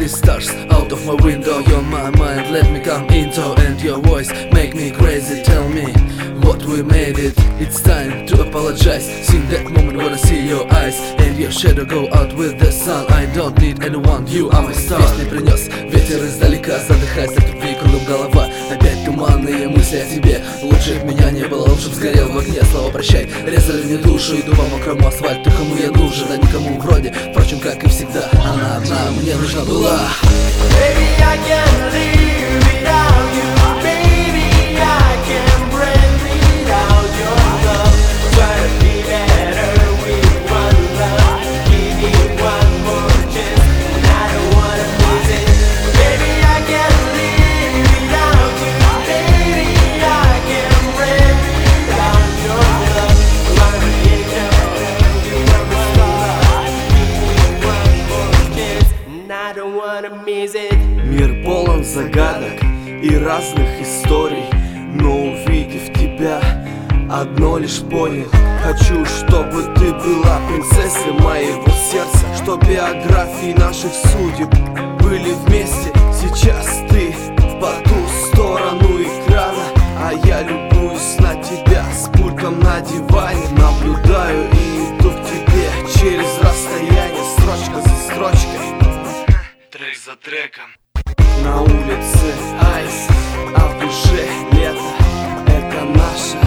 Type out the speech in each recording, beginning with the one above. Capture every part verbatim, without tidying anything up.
the stars out of my window. You're my mind, let me come into. And your voice make me crazy. Tell me what we made it. It's time to apologize. Sing that moment when I see your eyes and your shadow go out with the sun. I don't need anyone, you are my star. Песни принес ветер издалека, задыхаясь от любви, кругом голова. Опять туманные мысли о тебе. Лучше б меня не было, лучше б сгорел в огне. Слова прощай, резали мне душу. Иду по мокрому асфальту, кому я нужен, а никому вроде. Впрочем, как и всегда, она одна мне нужна была. Baby, I can't live without you. Baby, I can't breathe without your love. Try to be better with one love. Give me one more chance, and I don't wanna miss it. Baby, I can't live without you. Baby, I can't breathe without your love. You are my angel, you are my star. Give me one more chance, and I don't wanna miss it. Мир полон загадок и разных историй, но увидев тебя, одно лишь понял: хочу, чтобы ты была принцессой моего сердца, чтоб биографии наших судеб были вместе. Сейчас ты по ту сторону экрана, а я любуюсь на тебя с пультом на диване. Наблюдаю и иду к тебе через расстояние, строчка за строчкой, трек за треком. На улице айс, а в душе лето. Это наша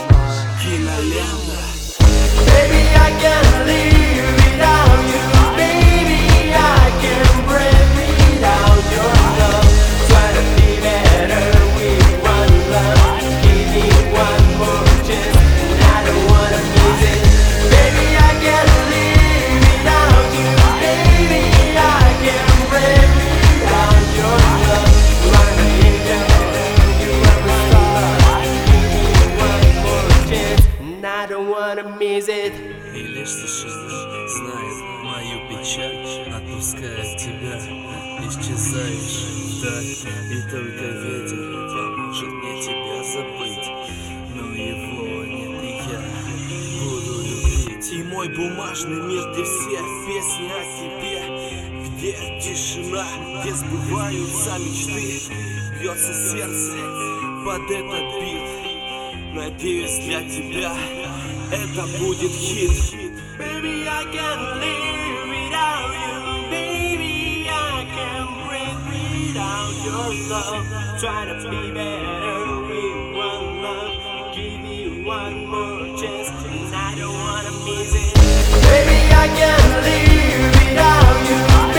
кинолента. Baby, I can't live without you. Baby, I can't breathe without your love. Try to be better with one love. Give me one more chance, and I don't wanna miss it. Baby, I can't live without you. Baby, I can't breathe without your love. You are my angel, you are my star. Give me one more chance, and I don't wanna miss it. И лишь тишина знает мою печаль, отпускает тебя, исчезаешь вдаль. И только ветер поможет мне тебя забыть, но его нет, и я буду любить. И мой бумажный мир, где все песни о тебе, где тишина, где сбываются мечты. Бьется сердце под этот бит. Надеюсь, для тебя это будет хит. Baby, I can't live without you. Baby, I can't breathe without your love. Try to be better with one love. Give me one more chance, and I don't wanna miss it. Baby, I can't live without you.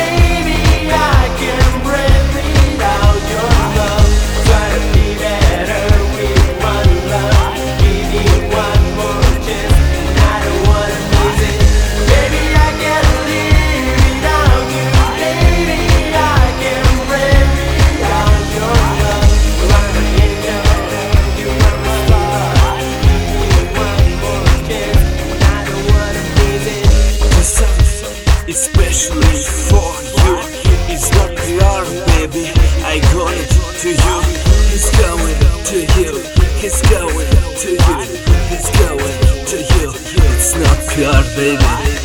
Baby, I can't breathe without your love. Try to be better with one love. Give me one more chance, and I don't wanna miss it. Baby, I can't live without you. Baby, I can't breathe without your love. You are my angel, you are my star. Give me one more chance, and I don't wanna miss it. This song is especially for you. It's not clear, baby, I got it to you. He's going to you, he's going to you, he's going to you. It's not pure, baby.